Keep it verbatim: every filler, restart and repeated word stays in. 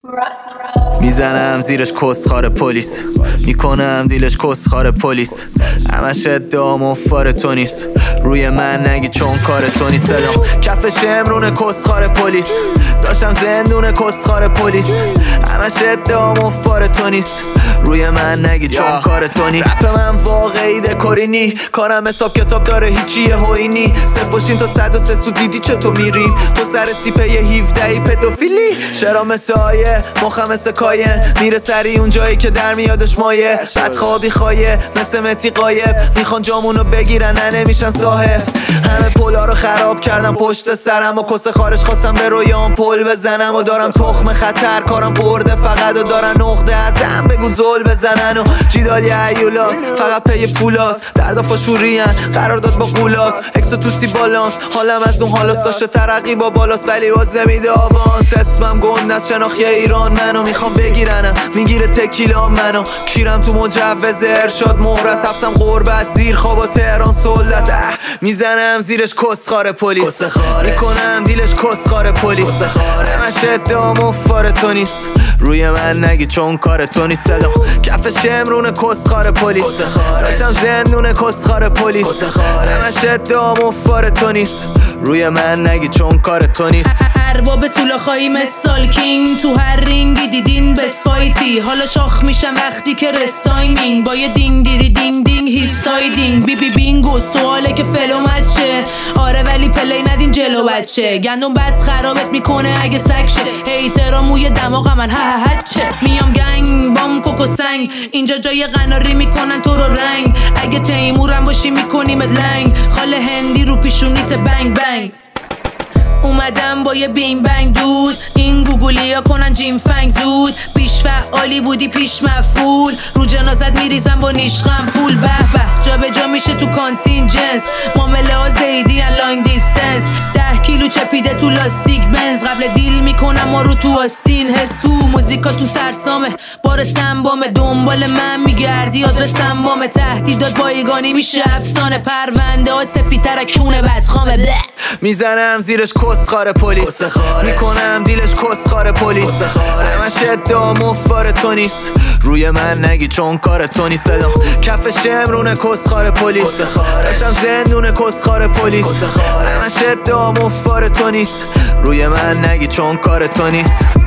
میزنم زیرش کسخار پلیس، میکنم دیلش کسخار پلیس. همش ادعا مفار تو نیست، روی من نگی چون کار تو نیست. صدام کف شمرون کسخار پلیس، داشتم زندون کسخار پلیس. همش ادعا مفار تو نیست، روی من نگی چون کار تو نیست. رپ من واقعی دکوری نی، کارم حساب کتاب داره هیچی هوینی. صفر باشین تا صد و سه سو دیدی چطور میریم تو سر سیپه یه هفدهی پدوفیلی. شرا مثل آیه مخم مثل کاین، میره سری اون جایی که در میادش مایه. بدخوابی خایه مثل متی قایب، میخوان جامونو بگیرن نه نمیشن صاحب. همه پولا رو خراب کردم پشت سرم و کس خارش خواستم به رویان پل بزنم. و دارم تخم خطر کارم برده فقط، و دارن نقده ازم بگو زل بزنن. و جیدالی ایولاس فقط پی پولاس، دردا فاشورین قرارداد با قولاس. اکسو توسی بالانس حالم از اون حالاست، داشته ترقی با بالاس ولی واسه میده آوانس. اسمم گنده از شناخی ایران، منو میخوام بگیرنم میگیره تکیلا منو. کیرم تو مجوز ارشاد مهرس، هفتم قربت زیر خواب و تهران سلطت. میزنم زیرش کسخار پلیس، میکنم دیلش کسخار پلیس. همش ادعا مفار تو نیست، روی من نگی چون کار تو نیست. صدام کف شمرون کسخار پلیس، داشتم زندون کسخار پلیس. همش ادعا مفار تو نیست، روی من نگی چون کار تو نیست. ارباب سولاخایی مثال کینگ، تو هر رینگی دیدین بس فایتی. حالا شاخ میشم وقتی که رسایمینگ، با یه دینگ دیدی دینگ دینگ هیستایدینگ. بی بی بینگو سواله که فلو مچه، آره ولی پلی ندین جلو بچه. گندم بد خرابت میکنه اگه سکشه، هیترا موی دماغ من ها ها هچه. میام گنگ بام کوکو سنگ، اینجا جای قناری میکنن تو رو رنگ. اگه تیمورم باشی میکنیمت لنگ، خال هندی رو پیشونیت بنگ بنگ. اومدم با یه بینگ بنگ دود، این گوگلی ها کنن جیم فنگ زود. پیش فعالی بودی پیش مفعول، رو جنازت میریزم با نیشخم پول. به به جا به جا میشه تو کانتین جنس، معامله ها زیدی ان لانگ دیستنس. ده کیلو چپیده تو لاستیک بنز، قبل دیل میکنم ما رو تو آستین. حسو موزیکا تو سرسامه بار سنبامه، دنبال من میگردی آدرسم بامه. تهدیدات بایگانی میشه افسانه، پرونده ها سفیدتر کونه بدخامه. میزنم زیرش کسخار پلیس، میکنم دیلش کسخار پلیس. همش ادعا مفار تو نیست، روی من نگی چون کار تو نیست. صدام کف شمرون کسخار پلیس، داشتم زندون کسخار پلیس. همش ادعا مفار تو نیست، روی من نگی چون کار تو نیست.